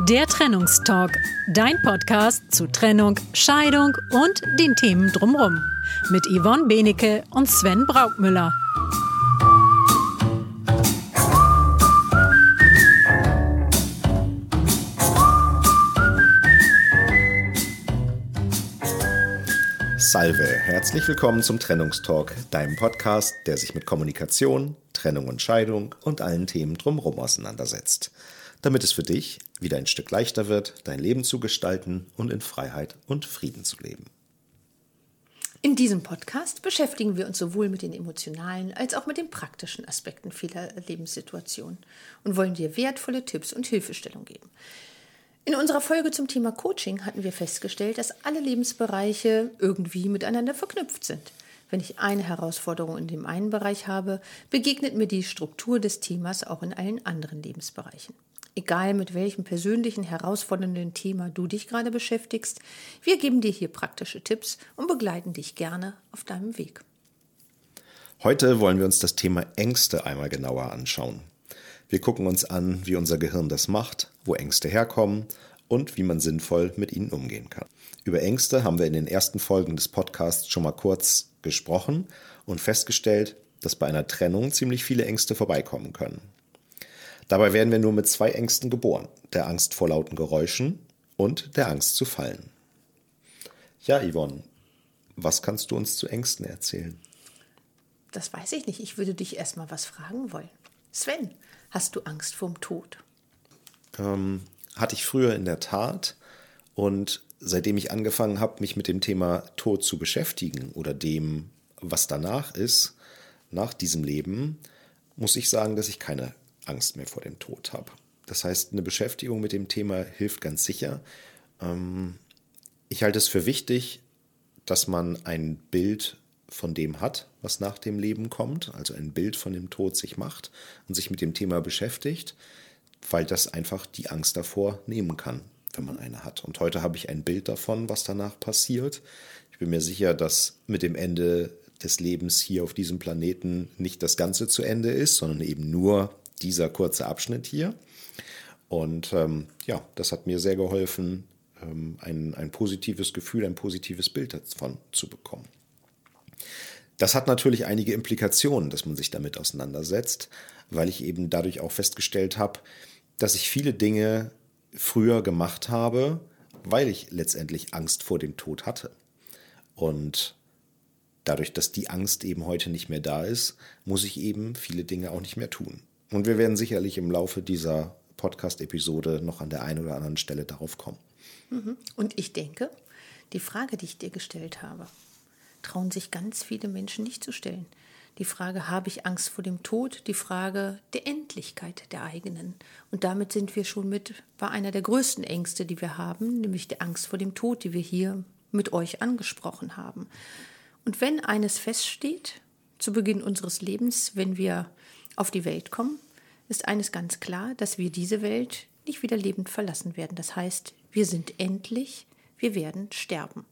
Der Trennungstalk, dein Podcast zu Trennung, Scheidung und den Themen drumherum. Mit Yvonne Benecke und Sven Braukmüller. Salve, herzlich willkommen zum Trennungstalk, deinem Podcast, der sich mit Kommunikation, Trennung und Scheidung und allen Themen drumherum auseinandersetzt, damit es für dich wieder ein Stück leichter wird, dein Leben zu gestalten und in Freiheit und Frieden zu leben. In diesem Podcast beschäftigen wir uns sowohl mit den emotionalen als auch mit den praktischen Aspekten vieler Lebenssituationen und wollen dir wertvolle Tipps und Hilfestellung geben. In unserer Folge zum Thema Coaching hatten wir festgestellt, dass alle Lebensbereiche irgendwie miteinander verknüpft sind. Wenn ich eine Herausforderung in dem einen Bereich habe, begegnet mir die Struktur des Themas auch in allen anderen Lebensbereichen. Egal mit welchem persönlichen, herausfordernden Thema du dich gerade beschäftigst, wir geben dir hier praktische Tipps und begleiten dich gerne auf deinem Weg. Heute wollen wir uns das Thema Ängste einmal genauer anschauen. Wir gucken uns an, wie unser Gehirn das macht, wo Ängste herkommen und wie man sinnvoll mit ihnen umgehen kann. Über Ängste haben wir in den ersten Folgen des Podcasts schon mal kurz gesprochen und festgestellt, dass bei einer Trennung ziemlich viele Ängste vorbeikommen können. Dabei werden wir nur mit 2 Ängsten geboren, der Angst vor lauten Geräuschen und der Angst zu fallen. Ja, Yvonne, was kannst du uns zu Ängsten erzählen? Das weiß ich nicht, ich würde dich erstmal was fragen wollen. Sven, hast du Angst vorm Tod? Hatte ich früher in der Tat, und seitdem ich angefangen habe, mich mit dem Thema Tod zu beschäftigen oder dem, was danach ist, nach diesem Leben, muss ich sagen, dass ich keine Angst mehr vor dem Tod habe. Das heißt, eine Beschäftigung mit dem Thema hilft ganz sicher. Ich halte es für wichtig, dass man ein Bild von dem hat, was nach dem Leben kommt, also ein Bild von dem Tod sich macht und sich mit dem Thema beschäftigt, weil das einfach die Angst davor nehmen kann, wenn man eine hat. Und heute habe ich ein Bild davon, was danach passiert. Ich bin mir sicher, dass mit dem Ende des Lebens hier auf diesem Planeten nicht das Ganze zu Ende ist, sondern eben nur dieser kurze Abschnitt hier. Und das hat mir sehr geholfen, ein positives Gefühl, ein positives Bild davon zu bekommen. Das hat natürlich einige Implikationen, dass man sich damit auseinandersetzt, weil ich eben dadurch auch festgestellt habe, dass ich viele Dinge früher gemacht habe, weil ich letztendlich Angst vor dem Tod hatte. Und dadurch, dass die Angst eben heute nicht mehr da ist, muss ich eben viele Dinge auch nicht mehr tun. Und wir werden sicherlich im Laufe dieser Podcast-Episode noch an der einen oder anderen Stelle darauf kommen. Und ich denke, die Frage, die ich dir gestellt habe, trauen sich ganz viele Menschen nicht zu stellen. Die Frage, habe ich Angst vor dem Tod? Die Frage der Endlichkeit der eigenen. Und damit sind wir schon bei einer der größten Ängste, die wir haben, nämlich der Angst vor dem Tod, die wir hier mit euch angesprochen haben. Und wenn eines feststeht, zu Beginn unseres Lebens, wenn wir auf die Welt kommen, ist eines ganz klar, dass wir diese Welt nicht wieder lebend verlassen werden. Das heißt, wir sind endlich, wir werden sterben.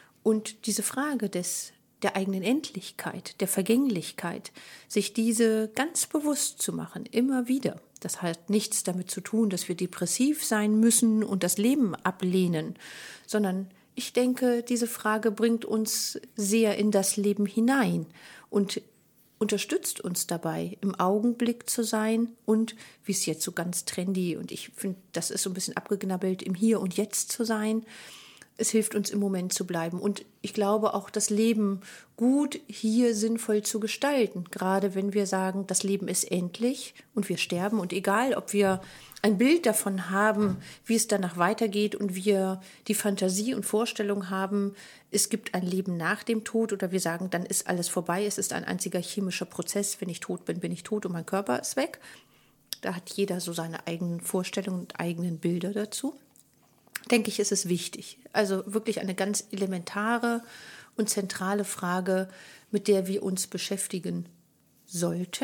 Und diese Frage der eigenen Endlichkeit, der Vergänglichkeit, sich diese ganz bewusst zu machen, immer wieder. Das hat nichts damit zu tun, dass wir depressiv sein müssen und das Leben ablehnen, sondern ich denke, diese Frage bringt uns sehr in das Leben hinein und unterstützt uns dabei, im Augenblick zu sein und, wie es jetzt so ganz trendy, und ich finde, das ist so ein bisschen abgeknabbelt, im Hier und Jetzt zu sein. Es hilft uns im Moment zu bleiben und ich glaube auch das Leben gut hier sinnvoll zu gestalten, gerade wenn wir sagen, das Leben ist endlich und wir sterben und egal, ob wir ein Bild davon haben, wie es danach weitergeht und wir die Fantasie und Vorstellung haben, es gibt ein Leben nach dem Tod oder wir sagen, dann ist alles vorbei, es ist ein einziger chemischer Prozess, wenn ich tot bin, bin ich tot und mein Körper ist weg. Da hat jeder so seine eigenen Vorstellungen und eigenen Bilder dazu. Denke ich, ist es wichtig. Also wirklich eine ganz elementare und zentrale Frage, mit der wir uns beschäftigen sollten.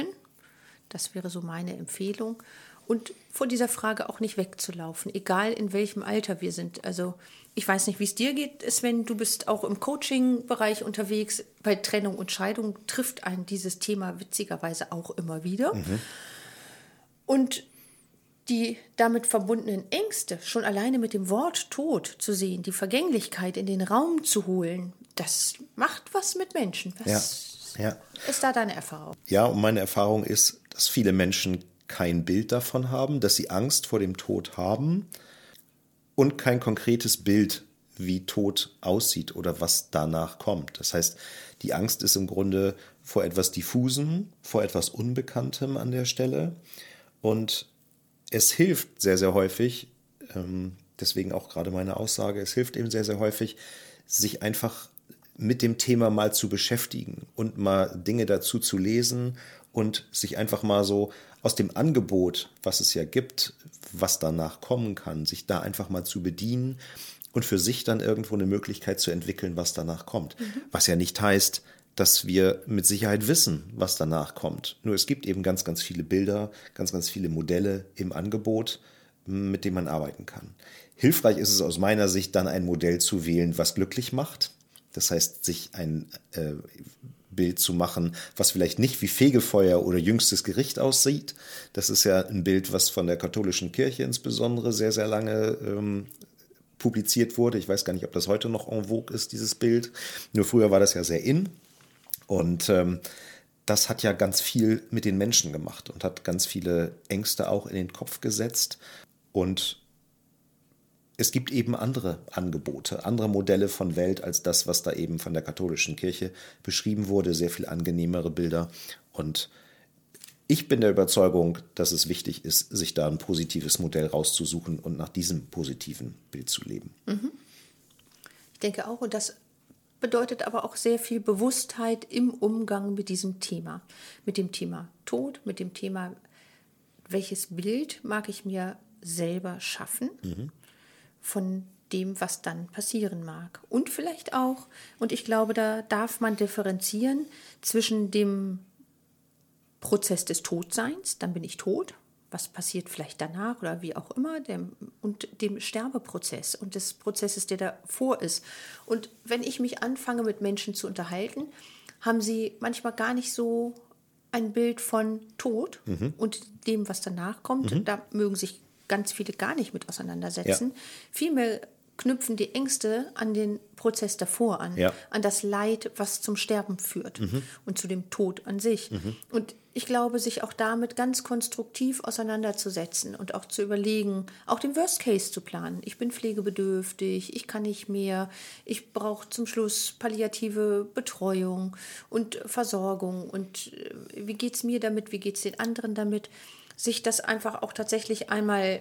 Das wäre so meine Empfehlung. Und vor dieser Frage auch nicht wegzulaufen, egal in welchem Alter wir sind. Also ich weiß nicht, wie es dir geht, Sven, du bist auch im Coaching-Bereich unterwegs. Bei Trennung und Scheidung trifft einen dieses Thema witzigerweise auch immer wieder. Und die damit verbundenen Ängste, schon alleine mit dem Wort Tod zu sehen, die Vergänglichkeit in den Raum zu holen, das macht was mit Menschen. Was ist da deine Erfahrung? Ja, und meine Erfahrung ist, dass viele Menschen kein Bild davon haben, dass sie Angst vor dem Tod haben und kein konkretes Bild, wie Tod aussieht oder was danach kommt. Das heißt, die Angst ist im Grunde vor etwas Diffusem, vor etwas Unbekanntem an der Stelle. Und es hilft sehr, sehr häufig, deswegen auch gerade meine Aussage, es hilft eben sehr, sehr häufig, sich einfach mit dem Thema mal zu beschäftigen und mal Dinge dazu zu lesen und sich einfach mal so aus dem Angebot, was es ja gibt, was danach kommen kann, sich da einfach mal zu bedienen und für sich dann irgendwo eine Möglichkeit zu entwickeln, was danach kommt. Was ja nicht heißt, dass wir mit Sicherheit wissen, was danach kommt. Nur es gibt eben ganz, ganz viele Bilder, ganz, ganz viele Modelle im Angebot, mit denen man arbeiten kann. Hilfreich ist es aus meiner Sicht, dann ein Modell zu wählen, was glücklich macht. Das heißt, sich ein Bild zu machen, was vielleicht nicht wie Fegefeuer oder jüngstes Gericht aussieht. Das ist ja ein Bild, was von der katholischen Kirche insbesondere sehr, sehr lange publiziert wurde. Ich weiß gar nicht, ob das heute noch en vogue ist, dieses Bild. Nur früher war das ja sehr in. Und das hat ja ganz viel mit den Menschen gemacht und hat ganz viele Ängste auch in den Kopf gesetzt. Und es gibt eben andere Angebote, andere Modelle von Welt als das, was da eben von der katholischen Kirche beschrieben wurde. Sehr viel angenehmere Bilder. Und ich bin der Überzeugung, dass es wichtig ist, sich da ein positives Modell rauszusuchen und nach diesem positiven Bild zu leben. Ich denke auch, und das bedeutet aber auch sehr viel Bewusstheit im Umgang mit diesem Thema. Mit dem Thema Tod, mit dem Thema, welches Bild mag ich mir selber schaffen von dem, was dann passieren mag. Und vielleicht auch, und ich glaube, da darf man differenzieren zwischen dem Prozess des Todseins, dann bin ich tot, was passiert vielleicht danach oder wie auch immer, und dem Sterbeprozess und des Prozesses, der davor ist. Und wenn ich mich anfange, mit Menschen zu unterhalten, haben sie manchmal gar nicht so ein Bild von Tod und dem, was danach kommt. Da mögen sich ganz viele gar nicht mit auseinandersetzen. Ja. Vielmehr knüpfen die Ängste an den Prozess davor an, an das Leid, was zum Sterben führt und zu dem Tod an sich. Und ich glaube, sich auch damit ganz konstruktiv auseinanderzusetzen und auch zu überlegen, auch den Worst Case zu planen. Ich bin pflegebedürftig, ich kann nicht mehr, ich brauche zum Schluss palliative Betreuung und Versorgung und wie geht es mir damit, wie geht es den anderen damit, sich das einfach auch tatsächlich einmal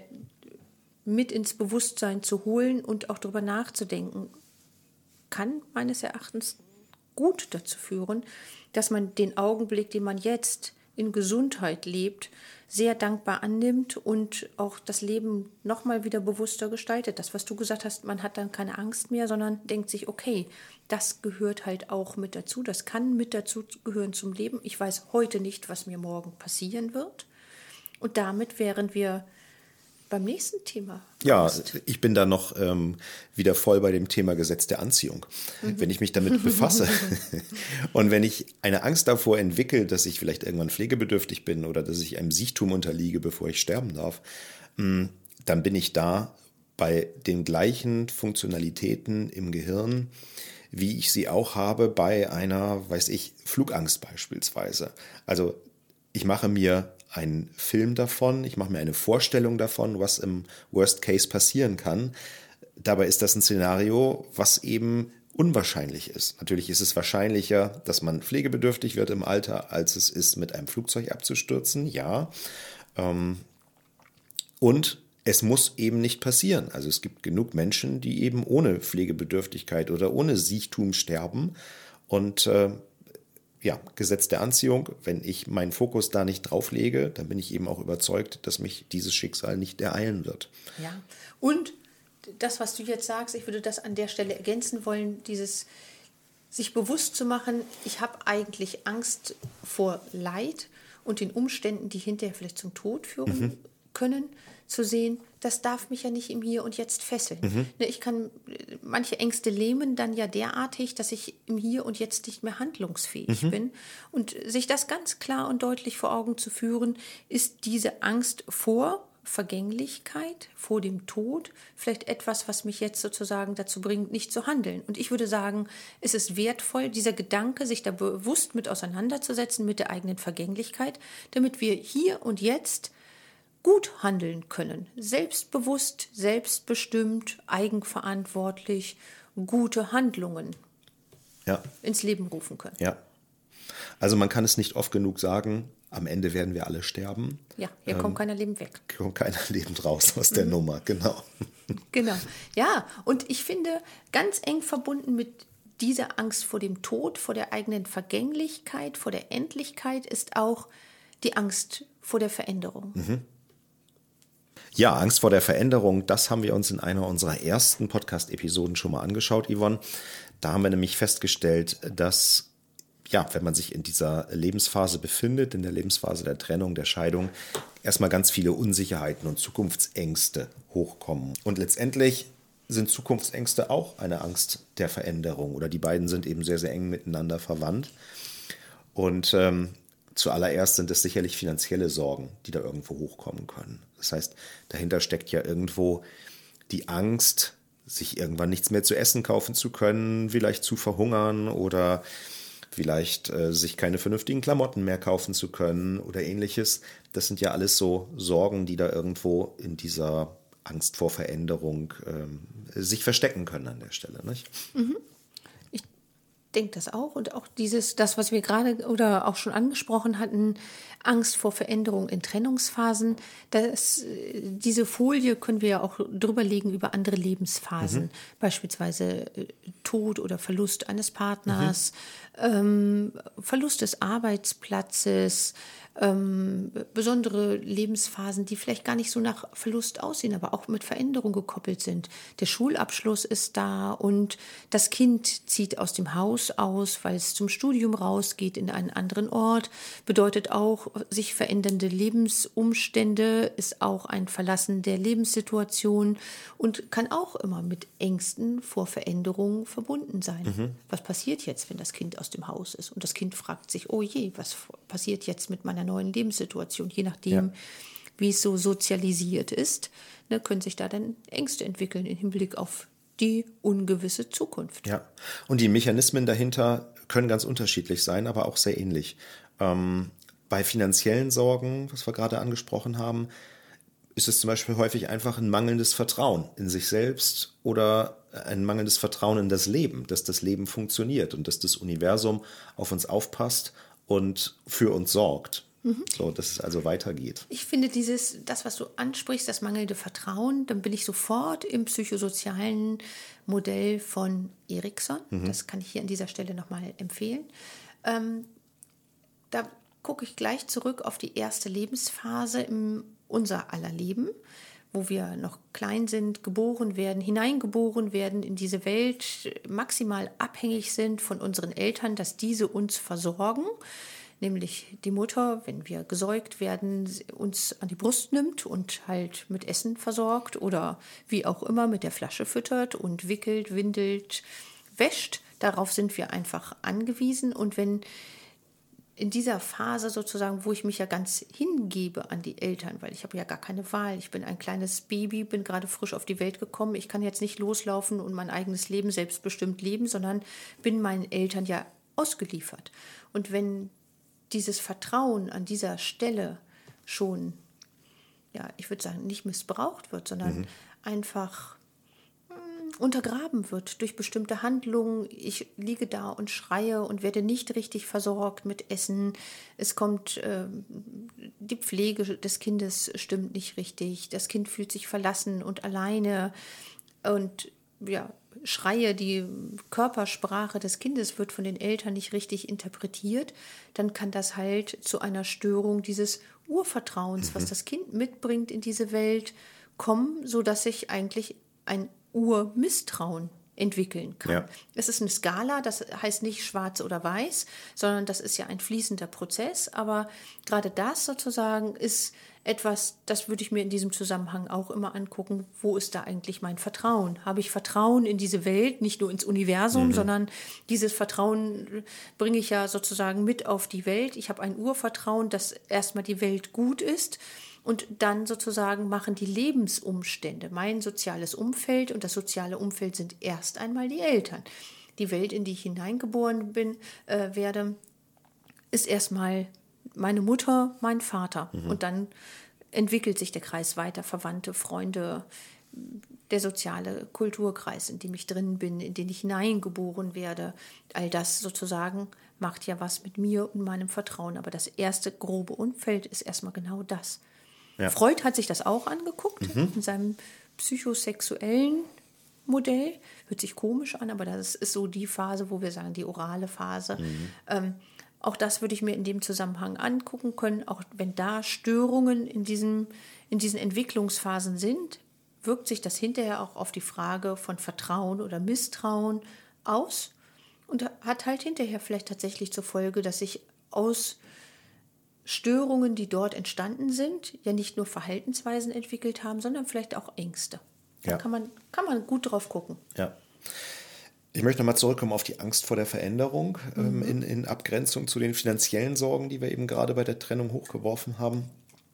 mit ins Bewusstsein zu holen und auch darüber nachzudenken, kann meines Erachtens gut dazu führen, dass man den Augenblick, den man jetzt in Gesundheit lebt, sehr dankbar annimmt und auch das Leben nochmal wieder bewusster gestaltet. Das, was du gesagt hast, man hat dann keine Angst mehr, sondern denkt sich, okay, das gehört halt auch mit dazu, das kann mit dazu gehören zum Leben. Ich weiß heute nicht, was mir morgen passieren wird. Und damit wären wir beim nächsten Thema. Ja, ich bin da noch wieder voll bei dem Thema Gesetz der Anziehung. Wenn ich mich damit befasse und wenn ich eine Angst davor entwickle, dass ich vielleicht irgendwann pflegebedürftig bin oder dass ich einem Siechtum unterliege, bevor ich sterben darf, dann bin ich da bei den gleichen Funktionalitäten im Gehirn, wie ich sie auch habe bei einer, Flugangst beispielsweise. Also ich mache mir einen Film davon, ich mache mir eine Vorstellung davon, was im Worst Case passieren kann. Dabei ist das ein Szenario, was eben unwahrscheinlich ist. Natürlich ist es wahrscheinlicher, dass man pflegebedürftig wird im Alter, als es ist, mit einem Flugzeug abzustürzen, ja. Und es muss eben nicht passieren. Also es gibt genug Menschen, die eben ohne Pflegebedürftigkeit oder ohne Siechtum sterben. Und Gesetz der Anziehung, wenn ich meinen Fokus da nicht drauf lege, dann bin ich eben auch überzeugt, dass mich dieses Schicksal nicht ereilen wird. Ja, und das, was du jetzt sagst, ich würde das an der Stelle ergänzen wollen, dieses sich bewusst zu machen, ich habe eigentlich Angst vor Leid und den Umständen, die hinterher vielleicht zum Tod führen können, zu sehen, das darf mich ja nicht im Hier und Jetzt fesseln. Ich kann manche Ängste lähmen dann ja derartig, dass ich im Hier und Jetzt nicht mehr handlungsfähig bin. Und sich das ganz klar und deutlich vor Augen zu führen, ist diese Angst vor Vergänglichkeit, vor dem Tod, vielleicht etwas, was mich jetzt sozusagen dazu bringt, nicht zu handeln. Und ich würde sagen, es ist wertvoll, dieser Gedanke, sich da bewusst mit auseinanderzusetzen, mit der eigenen Vergänglichkeit, damit wir hier und jetzt gut handeln können. Selbstbewusst, selbstbestimmt, eigenverantwortlich, gute Handlungen ins Leben rufen können. Ja. Also man kann es nicht oft genug sagen, am Ende werden wir alle sterben. Ja, hier kommt keiner lebend weg. Kommt keiner lebend raus aus der Nummer, genau. Genau, ja. Und ich finde, ganz eng verbunden mit dieser Angst vor dem Tod, vor der eigenen Vergänglichkeit, vor der Endlichkeit ist auch die Angst vor der Veränderung. Ja, Angst vor der Veränderung, das haben wir uns in einer unserer ersten Podcast-Episoden schon mal angeschaut, Yvonne. Da haben wir nämlich festgestellt, dass wenn man sich in dieser Lebensphase befindet, in der Lebensphase der Trennung, der Scheidung, erstmal ganz viele Unsicherheiten und Zukunftsängste hochkommen. Und letztendlich sind Zukunftsängste auch eine Angst der Veränderung oder die beiden sind eben sehr, sehr eng miteinander verwandt. Und zuallererst sind es sicherlich finanzielle Sorgen, die da irgendwo hochkommen können. Das heißt, dahinter steckt ja irgendwo die Angst, sich irgendwann nichts mehr zu essen kaufen zu können, vielleicht zu verhungern oder vielleicht sich keine vernünftigen Klamotten mehr kaufen zu können oder ähnliches. Das sind ja alles so Sorgen, die da irgendwo in dieser Angst vor Veränderung sich verstecken können an der Stelle, nicht? Ich denke das auch. Und auch das, was wir gerade oder auch schon angesprochen hatten, Angst vor Veränderung in Trennungsphasen, diese Folie können wir ja auch drüber legen über andere Lebensphasen, beispielsweise Tod oder Verlust eines Partners, Verlust des Arbeitsplatzes, besondere Lebensphasen, die vielleicht gar nicht so nach Verlust aussehen, aber auch mit Veränderung gekoppelt sind. Der Schulabschluss ist da und das Kind zieht aus dem Haus aus, weil es zum Studium rausgeht in einen anderen Ort, bedeutet auch sich verändernde Lebensumstände, ist auch ein Verlassen der Lebenssituation und kann auch immer mit Ängsten vor Veränderung verbunden sein. Was passiert jetzt, wenn das Kind aus dem Haus ist? Und das Kind fragt sich, oh je, was passiert jetzt mit meiner neuen Lebenssituation? Je nachdem, wie es so sozialisiert ist, können sich da dann Ängste entwickeln im Hinblick auf die ungewisse Zukunft. Ja, und die Mechanismen dahinter können ganz unterschiedlich sein, aber auch sehr ähnlich. Bei finanziellen Sorgen, was wir gerade angesprochen haben, ist es zum Beispiel häufig einfach ein mangelndes Vertrauen in sich selbst oder ein mangelndes Vertrauen in das Leben, dass das Leben funktioniert und dass das Universum auf uns aufpasst und für uns sorgt. So, dass es also weitergeht. Ich finde das, was du ansprichst, das mangelnde Vertrauen, dann bin ich sofort im psychosozialen Modell von Erikson. Das kann ich hier an dieser Stelle nochmal empfehlen. Da gucke ich gleich zurück auf die erste Lebensphase in unser aller Leben, wo wir noch klein sind, geboren werden, hineingeboren werden in diese Welt, maximal abhängig sind von unseren Eltern, dass diese uns versorgen. Nämlich die Mutter, wenn wir gesäugt werden, uns an die Brust nimmt und halt mit Essen versorgt oder wie auch immer mit der Flasche füttert und wickelt, windelt, wäscht. Darauf sind wir einfach angewiesen. Und wenn in dieser Phase sozusagen, wo ich mich ja ganz hingebe an die Eltern, weil ich habe ja gar keine Wahl, ich bin ein kleines Baby, bin gerade frisch auf die Welt gekommen, ich kann jetzt nicht loslaufen und mein eigenes Leben selbstbestimmt leben, sondern bin meinen Eltern ja ausgeliefert. Und wenn dieses Vertrauen an dieser Stelle schon, ich würde sagen, nicht missbraucht wird, sondern einfach untergraben wird durch bestimmte Handlungen. Ich liege da und schreie und werde nicht richtig versorgt mit Essen. Es kommt, die Pflege des Kindes stimmt nicht richtig. Das Kind fühlt sich verlassen und alleine und Schreie, die Körpersprache des Kindes wird von den Eltern nicht richtig interpretiert, dann kann das halt zu einer Störung dieses Urvertrauens, was das Kind mitbringt in diese Welt, kommen, sodass sich eigentlich ein Urmisstrauen entwickeln kann. Ja. Es ist eine Skala, das heißt nicht schwarz oder weiß, sondern das ist ja ein fließender Prozess, aber gerade das sozusagen ist etwas, das würde ich mir in diesem Zusammenhang auch immer angucken, wo ist da eigentlich mein Vertrauen? Habe ich Vertrauen in diese Welt, nicht nur ins Universum, sondern dieses Vertrauen bringe ich ja sozusagen mit auf die Welt. Ich habe ein Urvertrauen, dass erstmal die Welt gut ist und dann sozusagen machen die Lebensumstände, mein soziales Umfeld und das soziale Umfeld sind erst einmal die Eltern. Die Welt, in die ich hineingeboren werde, ist erstmal meine Mutter, mein Vater. Und dann entwickelt sich der Kreis weiter, Verwandte, Freunde, der soziale Kulturkreis, in dem ich drin bin, in den ich hineingeboren werde. All das sozusagen macht ja was mit mir und meinem Vertrauen. Aber das erste grobe Umfeld ist erstmal genau das. Ja. Freud hat sich das auch angeguckt in seinem psychosexuellen Modell. Hört sich komisch an, aber das ist so die Phase, wo wir sagen, die orale Phase. Auch das würde ich mir in dem Zusammenhang angucken können. Auch wenn da Störungen in diesen Entwicklungsphasen sind, wirkt sich das hinterher auch auf die Frage von Vertrauen oder Misstrauen aus und hat halt hinterher vielleicht tatsächlich zur Folge, dass sich aus Störungen, die dort entstanden sind, ja nicht nur Verhaltensweisen entwickelt haben, sondern vielleicht auch Ängste. Da kann man gut drauf gucken. Ja. Ich möchte nochmal zurückkommen auf die Angst vor der Veränderung in Abgrenzung zu den finanziellen Sorgen, die wir eben gerade bei der Trennung hochgeworfen haben.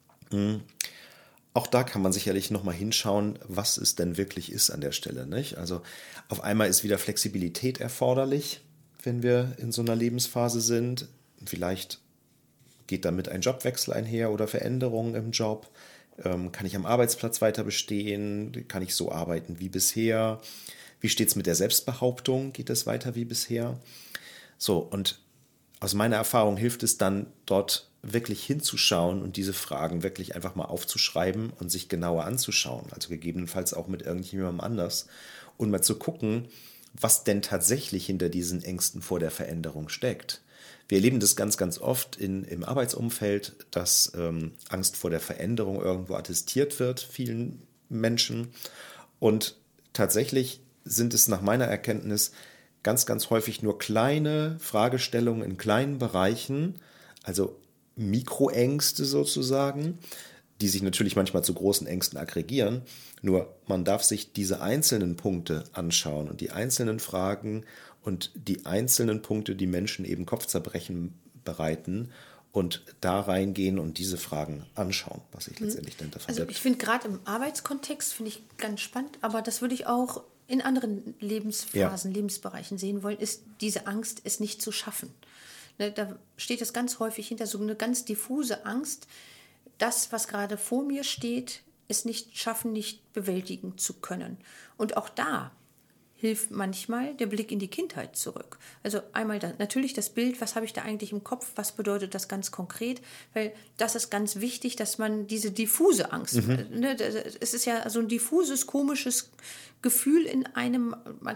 Auch da kann man sicherlich nochmal hinschauen, was es denn wirklich ist an der Stelle, nicht? Also auf einmal ist wieder Flexibilität erforderlich, wenn wir in so einer Lebensphase sind. Vielleicht geht damit ein Jobwechsel einher oder Veränderungen im Job. Kann ich am Arbeitsplatz weiter bestehen? Kann ich so arbeiten wie bisher? Wie steht es mit der Selbstbehauptung? Geht es weiter wie bisher? So, und aus meiner Erfahrung hilft es dann, dort wirklich hinzuschauen und diese Fragen wirklich einfach mal aufzuschreiben und sich genauer anzuschauen. Also gegebenenfalls auch mit irgendjemandem anders. Und mal zu gucken, was denn tatsächlich hinter diesen Ängsten vor der Veränderung steckt. Wir erleben das ganz, ganz oft im Arbeitsumfeld, dass Angst vor der Veränderung irgendwo attestiert wird, vielen Menschen. Und tatsächlich sind es nach meiner Erkenntnis ganz, ganz häufig nur kleine Fragestellungen in kleinen Bereichen, also Mikroängste sozusagen, die sich natürlich manchmal zu großen Ängsten aggregieren. Nur man darf sich diese einzelnen Punkte anschauen und die einzelnen Fragen und die einzelnen Punkte, die Menschen eben Kopfzerbrechen bereiten und da reingehen und diese Fragen anschauen, was sich letztendlich dann davon Also ich finde gerade im Arbeitskontext, finde ich ganz spannend, aber das würde ich auch in anderen Lebensphasen, Lebensbereichen sehen wollen, ist diese Angst, es nicht zu schaffen. Da steht es ganz häufig hinter so eine ganz diffuse Angst, das, was gerade vor mir steht, es nicht schaffen, nicht bewältigen zu können. Und auch da hilft manchmal der Blick in die Kindheit zurück. Also einmal natürlich das Bild, was habe ich da eigentlich im Kopf, was bedeutet das ganz konkret, weil das ist ganz wichtig, dass man diese diffuse Angst, es ist ja so ein diffuses, komisches Gefühl in einem,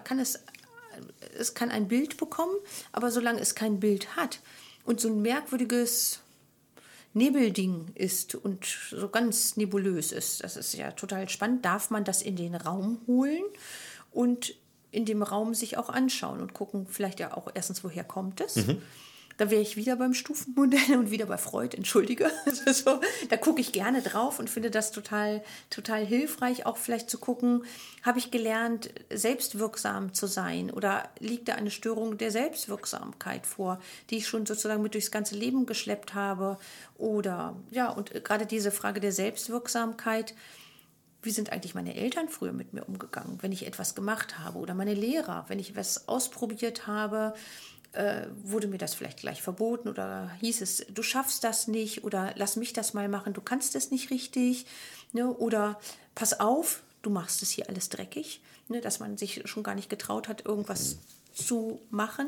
es kann ein Bild bekommen, aber solange es kein Bild hat und so ein merkwürdiges Nebelding ist und so ganz nebulös ist, das ist ja total spannend, darf man das in den Raum holen und in dem Raum sich auch anschauen und gucken, vielleicht ja auch erstens, woher kommt es? Da wäre ich wieder beim Stufenmodell und wieder bei Freud, entschuldige. So, da gucke ich gerne drauf und finde das total, total hilfreich, auch vielleicht zu gucken, habe ich gelernt, selbstwirksam zu sein oder liegt da eine Störung der Selbstwirksamkeit vor, die ich schon sozusagen mit durchs ganze Leben geschleppt habe? Oder ja, und gerade diese Frage der Selbstwirksamkeit, wie sind eigentlich meine Eltern früher mit mir umgegangen, wenn ich etwas gemacht habe? Oder meine Lehrer, wenn ich was ausprobiert habe, wurde mir das vielleicht gleich verboten oder hieß es, du schaffst das nicht oder lass mich das mal machen, du kannst das nicht richtig, ne? Oder pass auf, du machst es hier alles dreckig, ne? Dass man sich schon gar nicht getraut hat, irgendwas zu machen,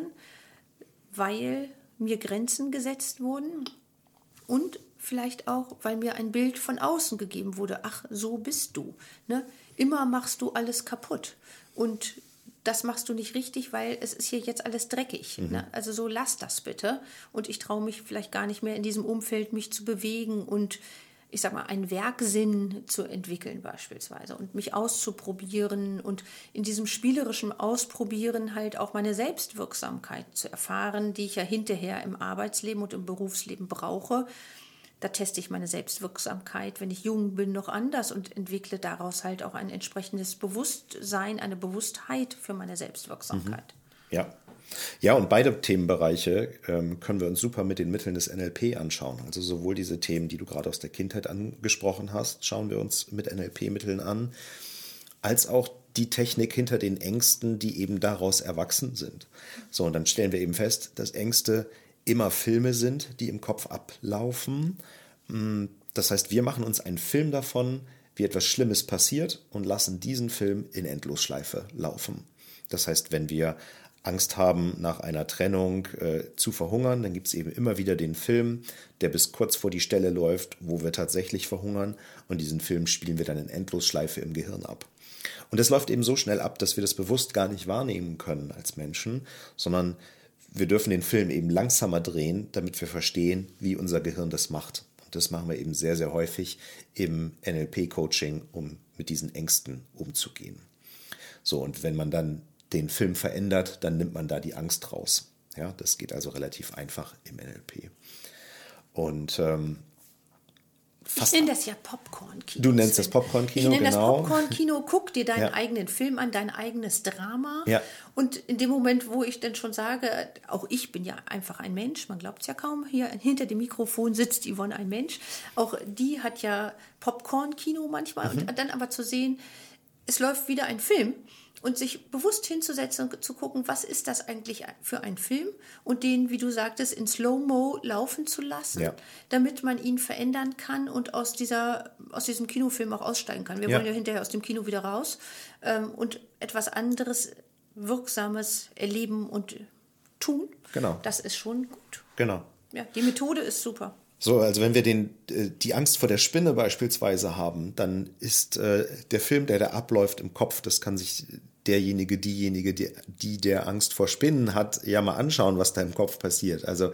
weil mir Grenzen gesetzt wurden und vielleicht auch, weil mir ein Bild von außen gegeben wurde. Ach, so bist du. Ne? Immer machst du alles kaputt. Und das machst du nicht richtig, weil es ist hier jetzt alles dreckig. Ne? Also so lass das bitte. Und ich traue mich vielleicht gar nicht mehr in diesem Umfeld, mich zu bewegen und ich sag mal, einen Werksinn zu entwickeln beispielsweise und mich auszuprobieren und in diesem spielerischen Ausprobieren halt auch meine Selbstwirksamkeit zu erfahren, die ich ja hinterher im Arbeitsleben und im Berufsleben brauche, Da teste ich meine Selbstwirksamkeit, wenn ich jung bin, noch anders und entwickle daraus halt auch ein entsprechendes Bewusstsein, eine Bewusstheit für meine Selbstwirksamkeit. Ja. Ja, und beide Themenbereiche können wir uns super mit den Mitteln des NLP anschauen. Also sowohl diese Themen, die du gerade aus der Kindheit angesprochen hast, schauen wir uns mit NLP-Mitteln an, als auch die Technik hinter den Ängsten, die eben daraus erwachsen sind. So, und dann stellen wir eben fest, dass Ängste immer Filme sind, die im Kopf ablaufen. Das heißt, wir machen uns einen Film davon, wie etwas Schlimmes passiert und lassen diesen Film in Endlosschleife laufen. Das heißt, wenn wir Angst haben, nach einer Trennung zu verhungern, dann gibt es eben immer wieder den Film, der bis kurz vor die Stelle läuft, wo wir tatsächlich verhungern, und diesen Film spielen wir dann in Endlosschleife im Gehirn ab. Und das läuft eben so schnell ab, dass wir das bewusst gar nicht wahrnehmen können als Menschen, sondern wir dürfen den Film eben langsamer drehen, damit wir verstehen, wie unser Gehirn das macht. Und das machen wir eben sehr, sehr häufig im NLP-Coaching, um mit diesen Ängsten umzugehen. So, und wenn man dann den Film verändert, dann nimmt man da die Angst raus. Ja, das geht also relativ einfach im NLP. Und ich nenne das ja Popcorn-Kino. Du nennst das Popcorn-Kino, genau. Ich nenne das Popcorn-Kino. Guck dir deinen eigenen Film an, dein eigenes Drama. Ja. Und in dem Moment, wo ich dann schon sage, auch ich bin ja einfach ein Mensch, man glaubt es ja kaum, hier hinter dem Mikrofon sitzt Yvonne, ein Mensch. Auch die hat ja Popcorn-Kino manchmal. Und dann aber zu sehen, es läuft wieder ein Film. Und sich bewusst hinzusetzen und zu gucken, was ist das eigentlich für ein Film, und den, wie du sagtest, in Slow-Mo laufen zu lassen, damit man ihn verändern kann und aus diesem Kinofilm auch aussteigen kann. Wir wollen ja hinterher aus dem Kino wieder raus und etwas anderes, Wirksames erleben und tun. Genau. Das ist schon gut. Genau. Ja, die Methode ist super. So, also wenn wir die Angst vor der Spinne beispielsweise haben, dann ist der Film, der da abläuft im Kopf, das kann sich diejenige, die der Angst vor Spinnen hat, ja mal anschauen, was da im Kopf passiert. Also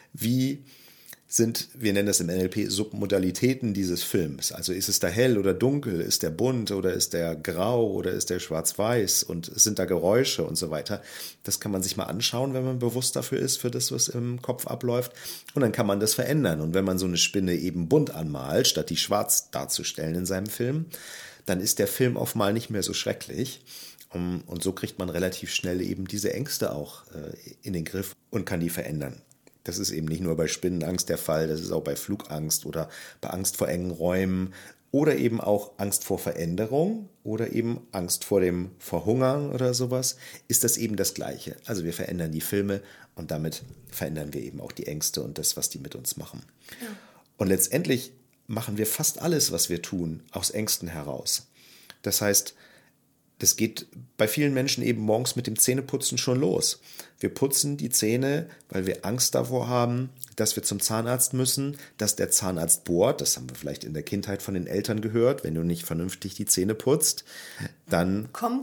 wie sind, wir nennen das im NLP, Submodalitäten dieses Films. Also ist es da hell oder dunkel, ist der bunt oder ist der grau oder ist der schwarz-weiß, und sind da Geräusche und so weiter. Das kann man sich mal anschauen, wenn man bewusst dafür ist, für das, was im Kopf abläuft. Und dann kann man das verändern. Und wenn man so eine Spinne eben bunt anmalt, statt die schwarz darzustellen in seinem Film, dann ist der Film auf mal nicht mehr so schrecklich. Und so kriegt man relativ schnell eben diese Ängste auch in den Griff und kann die verändern. Das ist eben nicht nur bei Spinnenangst der Fall, das ist auch bei Flugangst oder bei Angst vor engen Räumen oder eben auch Angst vor Veränderung oder eben Angst vor dem Verhungern oder sowas, ist das eben das Gleiche. Also wir verändern die Filme und damit verändern wir eben auch die Ängste und das, was die mit uns machen. Ja. Und letztendlich machen wir fast alles, was wir tun, aus Ängsten heraus. Das heißt, das geht bei vielen Menschen eben morgens mit dem Zähneputzen schon los. Wir putzen die Zähne, weil wir Angst davor haben, dass wir zum Zahnarzt müssen, dass der Zahnarzt bohrt. Das haben wir vielleicht in der Kindheit von den Eltern gehört. Wenn du nicht vernünftig die Zähne putzt, dann kommen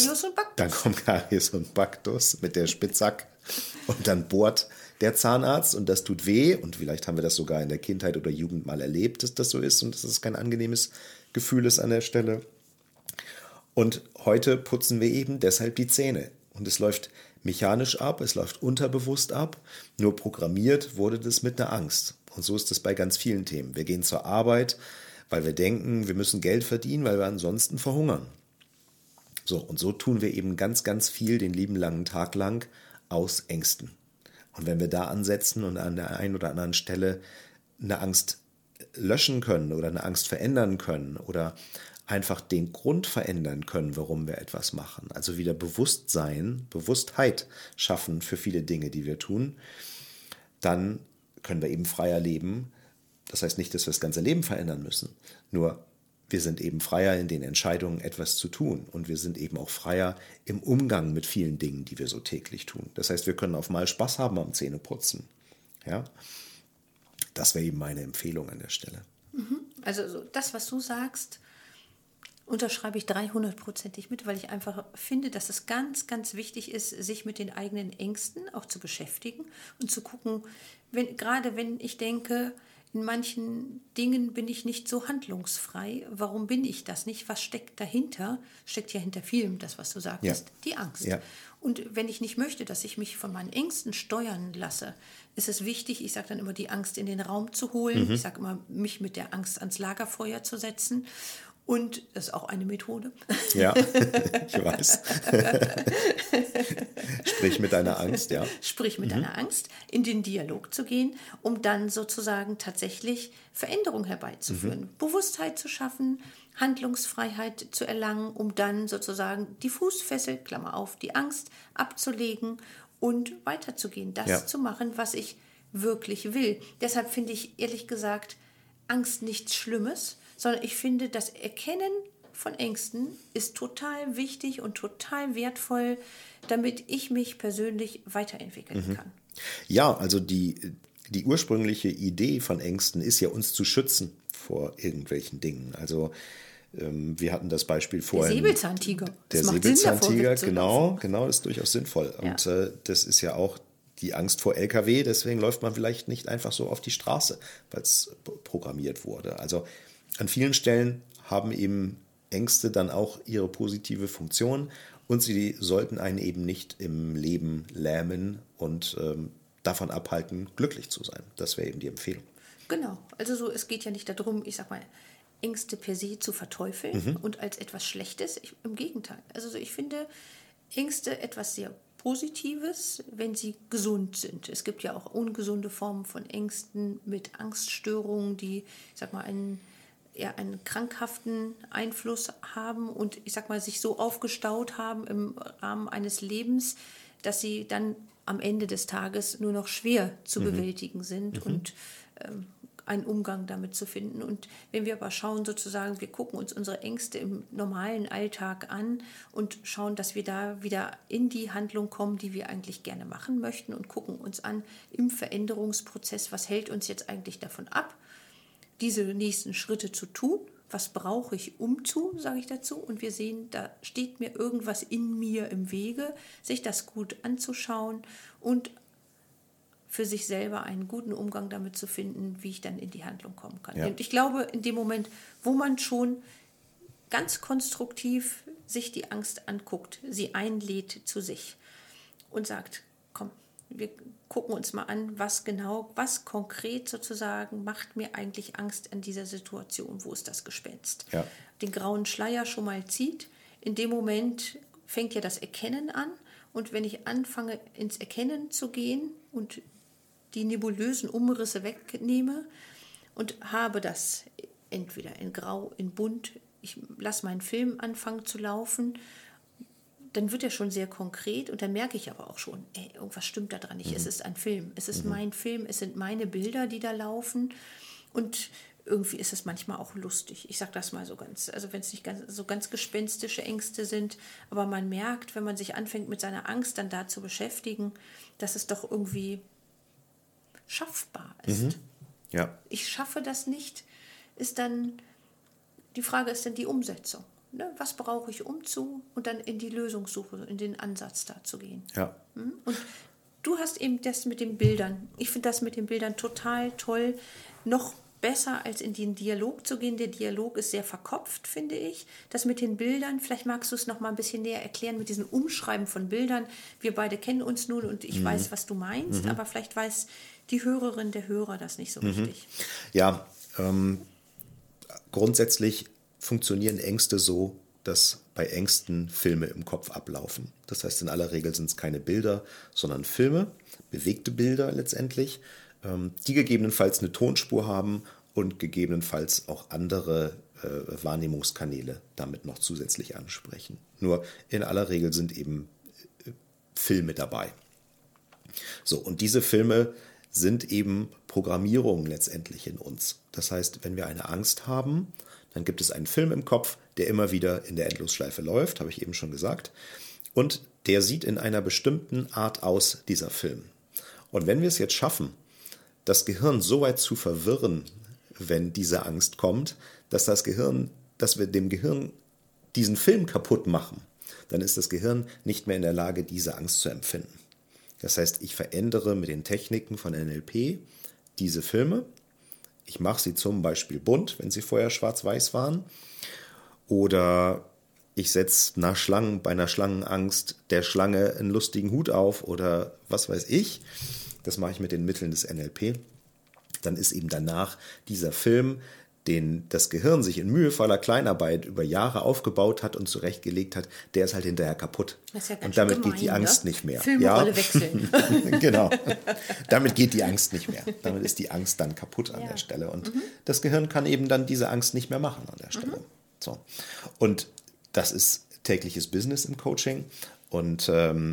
Karies und Baktus mit der Spitzhack. Und dann bohrt der Zahnarzt und das tut weh. Und vielleicht haben wir das sogar in der Kindheit oder Jugend mal erlebt, dass das so ist und dass es kein angenehmes Gefühl ist an der Stelle. Und heute putzen wir eben deshalb die Zähne. Und es läuft mechanisch ab, es läuft unterbewusst ab. Nur programmiert wurde das mit einer Angst. Und so ist es bei ganz vielen Themen. Wir gehen zur Arbeit, weil wir denken, wir müssen Geld verdienen, weil wir ansonsten verhungern. So, und so tun wir eben ganz, ganz viel den lieben langen Tag lang aus Ängsten. Und wenn wir da ansetzen und an der einen oder anderen Stelle eine Angst löschen können oder eine Angst verändern können oder einfach den Grund verändern können, warum wir etwas machen. Also wieder Bewusstheit schaffen für viele Dinge, die wir tun. Dann können wir eben freier leben. Das heißt nicht, dass wir das ganze Leben verändern müssen. Nur wir sind eben freier in den Entscheidungen, etwas zu tun. Und wir sind eben auch freier im Umgang mit vielen Dingen, die wir so täglich tun. Das heißt, wir können auf mal Spaß haben am Zähneputzen. Ja? Das wäre eben meine Empfehlung an der Stelle. Also das, was du sagst, unterschreibe ich 300%ig mit, weil ich einfach finde, dass es ganz, ganz wichtig ist, sich mit den eigenen Ängsten auch zu beschäftigen und zu gucken, gerade wenn ich denke, in manchen Dingen bin ich nicht so handlungsfrei. Warum bin ich das nicht? Was steckt dahinter? Steckt ja hinter vielem, das, was du sagtest, die Angst. Ja. Und wenn ich nicht möchte, dass ich mich von meinen Ängsten steuern lasse, ist es wichtig, ich sage dann immer, die Angst in den Raum zu holen. Ich sage immer, mich mit der Angst ans Lagerfeuer zu setzen. Und das ist auch eine Methode. Ja, ich weiß. Sprich mit deiner Angst, ja. Sprich mit deiner Angst, in den Dialog zu gehen, um dann sozusagen tatsächlich Veränderung herbeizuführen. Bewusstheit zu schaffen, Handlungsfreiheit zu erlangen, um dann sozusagen die Fußfessel, Klammer auf, die Angst abzulegen und weiterzugehen. Das zu machen, was ich wirklich will. Deshalb finde ich, ehrlich gesagt, Angst nichts Schlimmes, sondern ich finde, das Erkennen von Ängsten ist total wichtig und total wertvoll, damit ich mich persönlich weiterentwickeln kann. Ja, also die ursprüngliche Idee von Ängsten ist ja, uns zu schützen vor irgendwelchen Dingen. Also wir hatten das Beispiel vorhin. Der Säbelzahntiger. Der Säbelzahntiger, genau, ist durchaus sinnvoll. Ja. Und das ist ja auch die Angst vor LKW, deswegen läuft man vielleicht nicht einfach so auf die Straße, weil es programmiert wurde. Also an vielen Stellen haben eben Ängste dann auch ihre positive Funktion und sie sollten einen eben nicht im Leben lähmen und davon abhalten, glücklich zu sein. Das wäre eben die Empfehlung. Genau, also so, es geht ja nicht darum, ich sag mal, Ängste per se zu verteufeln und als etwas Schlechtes. Im Gegenteil. Also ich finde Ängste etwas sehr Positives, wenn sie gesund sind. Es gibt ja auch ungesunde Formen von Ängsten mit Angststörungen, die, ich sag mal, einen krankhaften Einfluss haben und, ich sag mal, sich so aufgestaut haben im Rahmen eines Lebens, dass sie dann am Ende des Tages nur noch schwer zu bewältigen sind und einen Umgang damit zu finden. Und wenn wir aber schauen, sozusagen, wir gucken uns unsere Ängste im normalen Alltag an und schauen, dass wir da wieder in die Handlung kommen, die wir eigentlich gerne machen möchten und gucken uns an im Veränderungsprozess, was hält uns jetzt eigentlich davon ab, diese nächsten Schritte zu tun. Was brauche ich sage ich dazu. Und wir sehen, da steht mir irgendwas in mir im Wege, sich das gut anzuschauen und für sich selber einen guten Umgang damit zu finden, wie ich dann in die Handlung kommen kann. Ja. Und ich glaube, in dem Moment, wo man schon ganz konstruktiv sich die Angst anguckt, sie einlädt zu sich und sagt, komm, wir gucken uns mal an, was konkret sozusagen macht mir eigentlich Angst an dieser Situation, wo ist das Gespenst? Ja. Den grauen Schleier schon mal zieht, in dem Moment fängt ja das Erkennen an und wenn ich anfange, ins Erkennen zu gehen und die nebulösen Umrisse wegnehme und habe das entweder in Grau, in Bunt, ich lasse meinen Film anfangen zu laufen, dann wird er schon sehr konkret und dann merke ich aber auch schon, irgendwas stimmt da dran nicht, es ist ein Film, es ist mein Film, es sind meine Bilder, die da laufen und irgendwie ist es manchmal auch lustig. Ich sage das mal so ganz, also wenn es nicht ganz gespenstische Ängste sind, aber man merkt, wenn man sich anfängt mit seiner Angst dann da zu beschäftigen, dass es doch irgendwie schaffbar ist. Ja. Ich schaffe das nicht, die Frage ist dann die Umsetzung. Ne? Was brauche ich und dann in die Lösungssuche, in den Ansatz da zu gehen. Ja. Und du hast eben das mit den Bildern. Ich finde das mit den Bildern total toll. Noch besser, als in den Dialog zu gehen. Der Dialog ist sehr verkopft, finde ich. Das mit den Bildern, vielleicht magst du es noch mal ein bisschen näher erklären mit diesem Umschreiben von Bildern. Wir beide kennen uns nun und ich weiß, was du meinst, aber vielleicht weiß die Hörerin, der Hörer das nicht so richtig. Ja, grundsätzlich funktionieren Ängste so, dass bei Ängsten Filme im Kopf ablaufen. Das heißt, in aller Regel sind es keine Bilder, sondern Filme, bewegte Bilder letztendlich, die gegebenenfalls eine Tonspur haben und gegebenenfalls auch andere Wahrnehmungskanäle damit noch zusätzlich ansprechen. Nur in aller Regel sind eben Filme dabei. So, und diese Filme sind eben Programmierungen letztendlich in uns. Das heißt, wenn wir eine Angst haben, dann gibt es einen Film im Kopf, der immer wieder in der Endlosschleife läuft, habe ich eben schon gesagt. Und der sieht in einer bestimmten Art aus, dieser Film. Und wenn wir es jetzt schaffen, das Gehirn so weit zu verwirren, wenn diese Angst kommt, dass wir dem Gehirn diesen Film kaputt machen, dann ist das Gehirn nicht mehr in der Lage, diese Angst zu empfinden. Das heißt, ich verändere mit den Techniken von NLP diese Filme Ich mache sie zum Beispiel bunt, wenn sie vorher schwarz-weiß waren. Oder ich setze bei einer Schlangenangst der Schlange einen lustigen Hut auf oder was weiß ich. Das mache ich mit den Mitteln des NLP. Dann ist eben danach dieser Film, den das Gehirn sich in mühevoller Kleinarbeit über Jahre aufgebaut hat und zurechtgelegt hat, der ist halt hinterher kaputt. Das ist ja ganz und damit gemein, geht die Angst nicht mehr. Filmrolle wechseln. Genau. Damit geht die Angst nicht mehr. Damit ist die Angst dann kaputt an der Stelle. Und das Gehirn kann eben dann diese Angst nicht mehr machen an der Stelle. So. Und das ist tägliches Business im Coaching. Und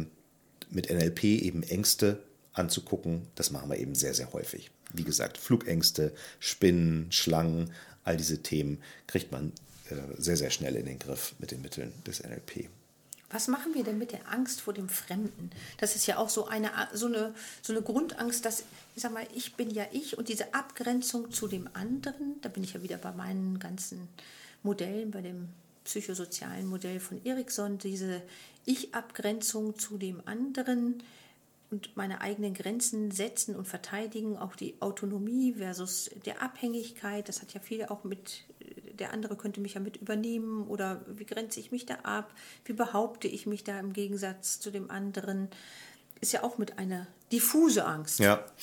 mit NLP eben Ängste anzugucken, das machen wir eben sehr, sehr häufig. Wie gesagt, Flugängste, Spinnen, Schlangen, all diese Themen kriegt man sehr, sehr schnell in den Griff mit den Mitteln des NLP. Was machen wir denn mit der Angst vor dem Fremden? Das ist ja auch so eine Grundangst, dass, ich sag mal, ich bin ja ich und diese Abgrenzung zu dem anderen, da bin ich ja wieder bei meinen ganzen Modellen, bei dem psychosozialen Modell von Erikson, diese Ich-Abgrenzung zu dem anderen und meine eigenen Grenzen setzen und verteidigen, auch die Autonomie versus der Abhängigkeit, das hat ja viele auch mit, der andere könnte mich ja mit übernehmen oder wie grenze ich mich da ab, wie behaupte ich mich da im Gegensatz zu dem anderen, ist ja auch mit einer diffuse Angst.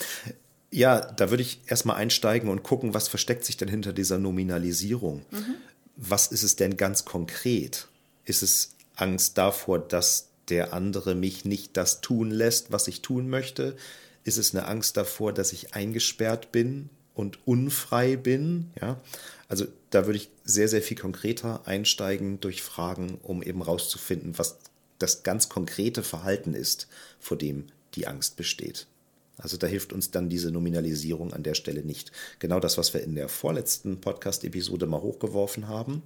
Ja, da würde ich erstmal einsteigen und gucken, was versteckt sich denn hinter dieser Nominalisierung. Was ist es denn ganz konkret? Ist es Angst davor, dass der andere mich nicht das tun lässt, was ich tun möchte? Ist es eine Angst davor, dass ich eingesperrt bin und unfrei bin? Ja, also da würde ich sehr, sehr viel konkreter einsteigen durch Fragen, um eben rauszufinden, was das ganz konkrete Verhalten ist, vor dem die Angst besteht. Also da hilft uns dann diese Nominalisierung an der Stelle nicht. Genau das, was wir in der vorletzten Podcast-Episode mal hochgeworfen haben.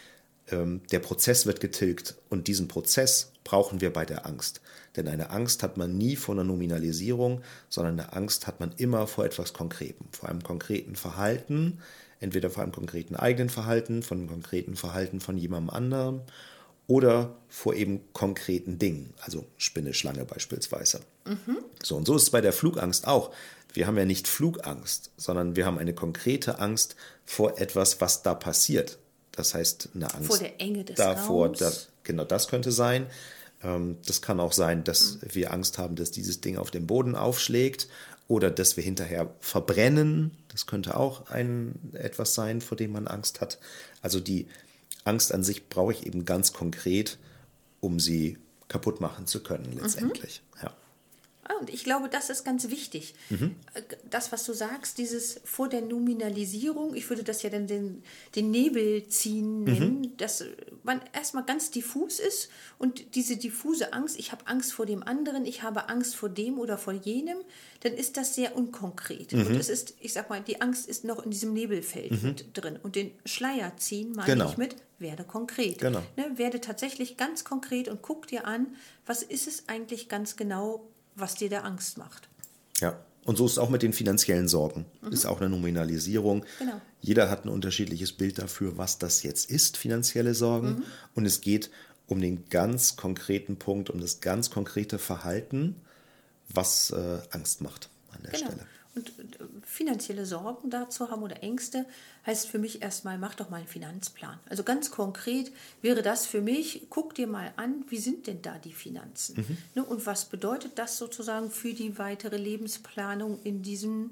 Der Prozess wird getilgt und diesen Prozess brauchen wir bei der Angst. Denn eine Angst hat man nie vor einer Nominalisierung, sondern eine Angst hat man immer vor etwas Konkretem, vor einem konkreten Verhalten, entweder vor einem konkreten eigenen Verhalten, von einem konkreten Verhalten von jemandem anderem oder vor eben konkreten Dingen, also Spinne, Schlange beispielsweise. So, und so ist es bei der Flugangst auch. Wir haben ja nicht Flugangst, sondern wir haben eine konkrete Angst vor etwas, was da passiert. Das heißt, eine Angst vor der Enge des davor, Raums. Genau das könnte sein. Das kann auch sein, dass wir Angst haben, dass dieses Ding auf dem Boden aufschlägt oder dass wir hinterher verbrennen. Das könnte auch etwas sein, vor dem man Angst hat. Also die Angst an sich brauche ich eben ganz konkret, um sie kaputt machen zu können letztendlich. Ja. Und ich glaube, das ist ganz wichtig. Das, was du sagst, dieses vor der Nominalisierung, ich würde das ja dann den Nebel ziehen nennen, dass man erstmal ganz diffus ist und diese diffuse Angst, ich habe Angst vor dem anderen, ich habe Angst vor dem oder vor jenem, dann ist das sehr unkonkret. Und es ist, ich sag mal, die Angst ist noch in diesem Nebelfeld mit drin. Und den Schleier ziehen meine ich mit, werde konkret. Genau. Ne, werde tatsächlich ganz konkret und guck dir an, was ist es eigentlich ganz genau, was dir da Angst macht. Ja, und so ist es auch mit den finanziellen Sorgen. Ist auch eine Nominalisierung. Genau. Jeder hat ein unterschiedliches Bild dafür, was das jetzt ist, finanzielle Sorgen. Und es geht um den ganz konkreten Punkt, um das ganz konkrete Verhalten, was Angst macht an der Stelle. Und finanzielle Sorgen dazu haben oder Ängste heißt für mich erstmal, mach doch mal einen Finanzplan. Also ganz konkret wäre das für mich, guck dir mal an, wie sind denn da die Finanzen? Ne, und was bedeutet das sozusagen für die weitere Lebensplanung in diesen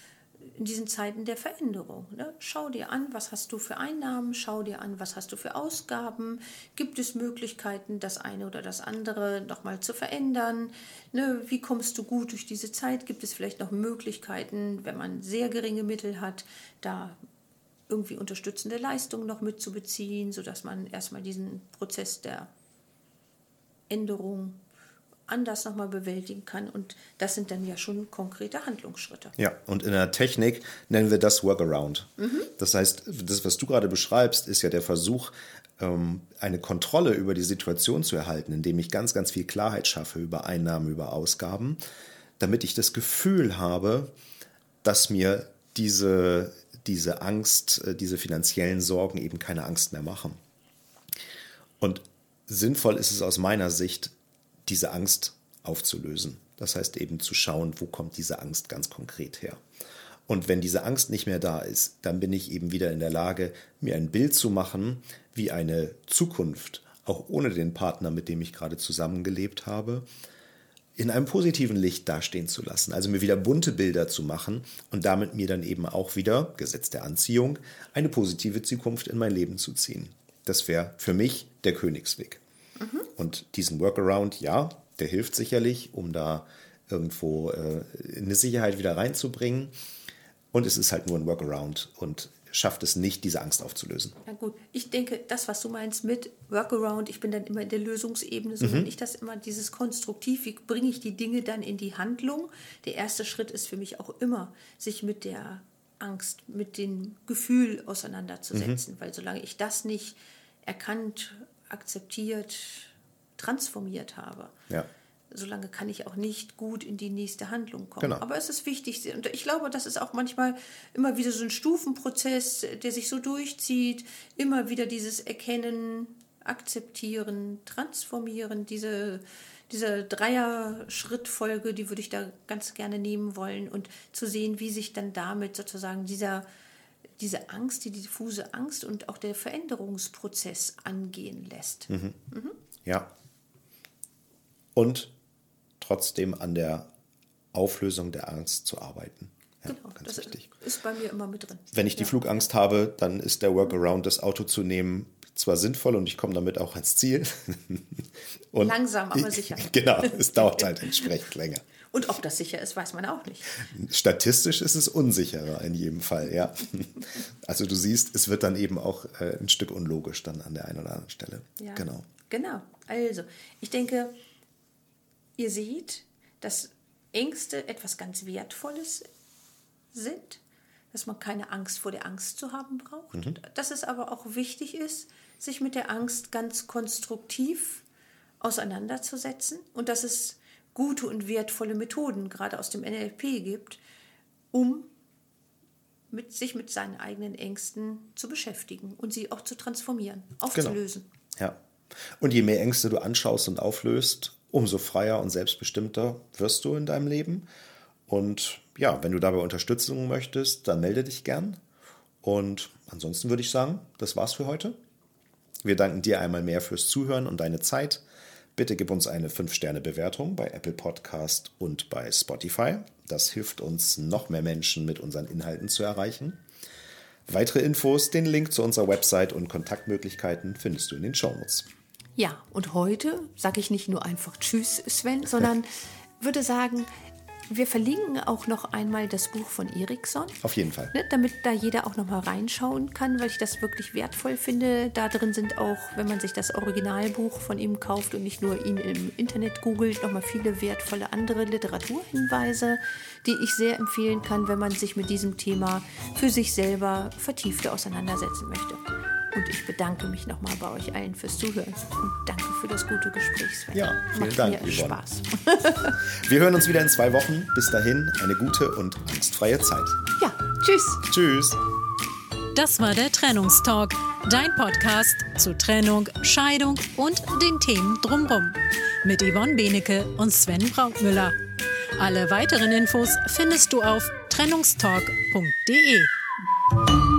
Zeiten der Veränderung? Ne? Schau dir an, was hast du für Einnahmen, schau dir an, was hast du für Ausgaben, gibt es Möglichkeiten, das eine oder das andere nochmal zu verändern, ne? Wie kommst du gut durch diese Zeit, gibt es vielleicht noch Möglichkeiten, wenn man sehr geringe Mittel hat, da irgendwie unterstützende Leistungen noch mitzubeziehen, sodass man erstmal diesen Prozess der Änderung anders nochmal bewältigen kann. Und das sind dann ja schon konkrete Handlungsschritte. Ja, und in der Technik nennen wir das Workaround. Das heißt, das, was du gerade beschreibst, ist ja der Versuch, eine Kontrolle über die Situation zu erhalten, indem ich ganz, ganz viel Klarheit schaffe über Einnahmen, über Ausgaben, damit ich das Gefühl habe, dass mir diese Angst, diese finanziellen Sorgen eben keine Angst mehr machen. Und sinnvoll ist es aus meiner Sicht, diese Angst aufzulösen. Das heißt eben zu schauen, wo kommt diese Angst ganz konkret her. Und wenn diese Angst nicht mehr da ist, dann bin ich eben wieder in der Lage, mir ein Bild zu machen, wie eine Zukunft, auch ohne den Partner, mit dem ich gerade zusammengelebt habe, in einem positiven Licht dastehen zu lassen. Also mir wieder bunte Bilder zu machen und damit mir dann eben auch wieder, Gesetz der Anziehung, eine positive Zukunft in mein Leben zu ziehen. Das wäre für mich der Königsweg. Und diesen Workaround, ja, der hilft sicherlich, um da irgendwo eine Sicherheit wieder reinzubringen. Und es ist halt nur ein Workaround und schafft es nicht, diese Angst aufzulösen. Ja gut, ich denke, das, was du meinst mit Workaround, ich bin dann immer in der Lösungsebene, so nenne ich das immer, dieses Konstruktiv, wie bringe ich die Dinge dann in die Handlung? Der erste Schritt ist für mich auch immer, sich mit der Angst, mit dem Gefühl auseinanderzusetzen, weil solange ich das nicht erkannt, akzeptiert, transformiert habe, solange kann ich auch nicht gut in die nächste Handlung kommen. Genau. Aber es ist wichtig, und ich glaube, das ist auch manchmal immer wieder so ein Stufenprozess, der sich so durchzieht, immer wieder dieses Erkennen, Akzeptieren, Transformieren, diese Dreier-Schrittfolge, die würde ich da ganz gerne nehmen wollen und zu sehen, wie sich dann damit sozusagen diese Angst, die diffuse Angst und auch der Veränderungsprozess angehen lässt. Ja. Und trotzdem an der Auflösung der Angst zu arbeiten. Ja, genau, ganz das wichtig. ist bei mir immer mit drin. Wenn ich die Flugangst habe, dann ist der Workaround, das Auto zu nehmen, zwar sinnvoll und ich komme damit auch ans Ziel. Und langsam, aber sicher. Genau, es dauert halt entsprechend länger. Und ob das sicher ist, weiß man auch nicht. Statistisch ist es unsicherer in jedem Fall, ja. Also du siehst, es wird dann eben auch ein Stück unlogisch dann an der einen oder anderen Stelle. Ja, Genau. Also, ich denke, ihr seht, dass Ängste etwas ganz Wertvolles sind, dass man keine Angst vor der Angst zu haben braucht, dass es aber auch wichtig ist, sich mit der Angst ganz konstruktiv auseinanderzusetzen und dass es gute und wertvolle Methoden, gerade aus dem NLP gibt, um sich mit seinen eigenen Ängsten zu beschäftigen und sie auch zu transformieren, aufzulösen. Genau. Ja. Und je mehr Ängste du anschaust und auflöst, umso freier und selbstbestimmter wirst du in deinem Leben. Und ja, wenn du dabei Unterstützung möchtest, dann melde dich gern. Und ansonsten würde ich sagen, das war's für heute. Wir danken dir einmal mehr fürs Zuhören und deine Zeit. Bitte gib uns eine 5-Sterne-Bewertung bei Apple Podcast und bei Spotify. Das hilft uns, noch mehr Menschen mit unseren Inhalten zu erreichen. Weitere Infos, den Link zu unserer Website und Kontaktmöglichkeiten findest du in den Shownotes. Ja, und heute sage ich nicht nur einfach Tschüss, Sven, sondern würde sagen, wir verlinken auch noch einmal das Buch von Eriksson. Auf jeden Fall. Damit da jeder auch noch mal reinschauen kann, weil ich das wirklich wertvoll finde. Da drin sind auch, wenn man sich das Originalbuch von ihm kauft und nicht nur ihn im Internet googelt, noch mal viele wertvolle andere Literaturhinweise, die ich sehr empfehlen kann, wenn man sich mit diesem Thema für sich selber vertiefter auseinandersetzen möchte. Und ich bedanke mich nochmal bei euch allen fürs Zuhören. Und danke für das gute Gespräch, Sven. Ja, vielen Macht Dank, mir Yvonne. Spaß. Wir hören uns wieder in 2 Wochen. Bis dahin eine gute und angstfreie Zeit. Ja, tschüss. Tschüss. Das war der Trennungstalk, dein Podcast zu Trennung, Scheidung und den Themen drumherum. Mit Yvonne Benecke und Sven Brautmüller. Alle weiteren Infos findest du auf trennungstalk.de.